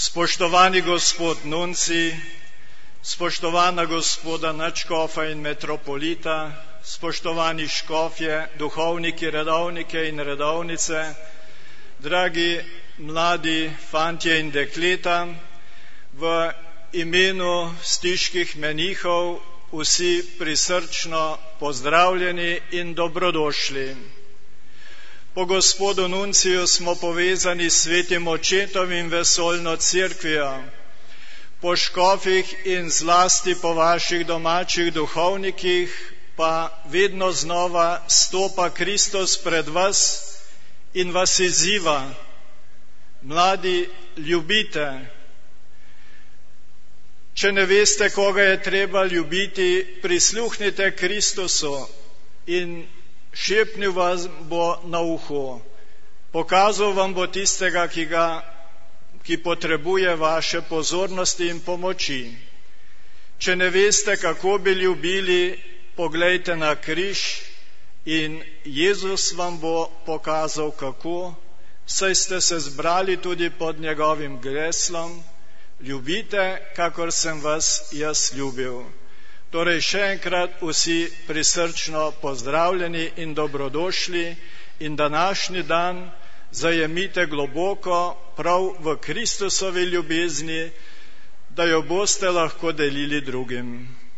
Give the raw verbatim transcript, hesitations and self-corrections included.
Spoštovani gospod Nunci, spoštovana gospoda nadškofa in metropolita, spoštovani škofje, duhovniki, redovnike in redovnice, dragi mladi fantje in dekleta, v imenu stiških menihov vsi prisrčno pozdravljeni in dobrodošli. Po gospodu Nunciju smo povezani s svetim očetom in vesoljno cerkvijo. Po škofih in zlasti po vaših domačih duhovnikih pa vedno znova stopa Kristus pred vas in vas izziva: mladi, ljubite. Če ne veste, koga je treba ljubiti, prisluhnite Kristusu in šepnil vas bo na uho. Pokazal vam bo tistega, ki, ga, ki potrebuje vaše pozornosti in pomoči. Če ne veste, kako bi ljubili, poglejte na križ in Jezus vam bo pokazal, kako, saj ste se zbrali tudi pod njegovim geslom: ljubite, kakor sem vas jaz ljubil. Torej še enkrat vsi prisrčno pozdravljeni in dobrodošli in današnji dan zajemite globoko prav v Kristusovi ljubezni, da jo boste lahko delili drugim.